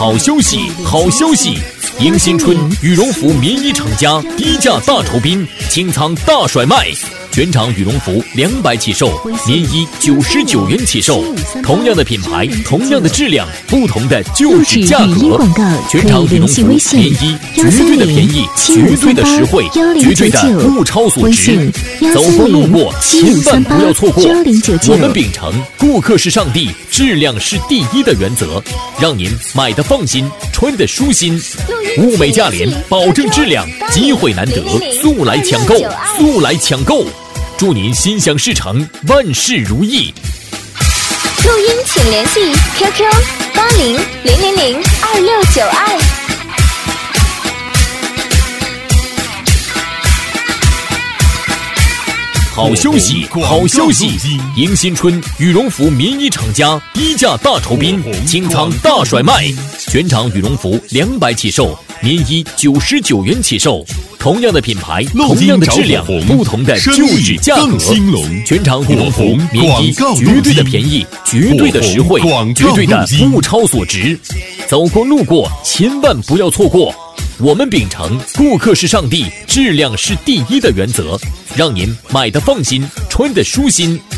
好消息，好消息！迎新春羽绒服棉衣厂家低价大酬宾，清仓大甩卖，全场羽绒服200起售，棉衣99元起售。同样的品牌，同样的质量，不同的就是价格。全场羽绒服棉衣绝对的便宜，绝对的实惠，绝对的物超所值。走过路过，千万不要错过。我们秉承顾客是上帝，质量是第一的原则，让您买得放心，穿得舒心。物美价廉，保证质量，机会难得，速来抢购，速来抢购！祝您心想事成，万事如意。 录音请联系 QQ8000026992。 好消息，好消息！迎新春羽绒服棉衣厂家低价大酬宾，清仓大甩卖，全场羽绒服200起售，棉衣99元起售。同样的品牌，同样的质量，不同的就是价格。全场羽绒服棉衣绝对的便宜，绝对的实惠，绝对的物超所值。走过路过，千万不要错过。我们秉承顾客是上帝，质量是第一的原则，让您买得放心，穿得舒心。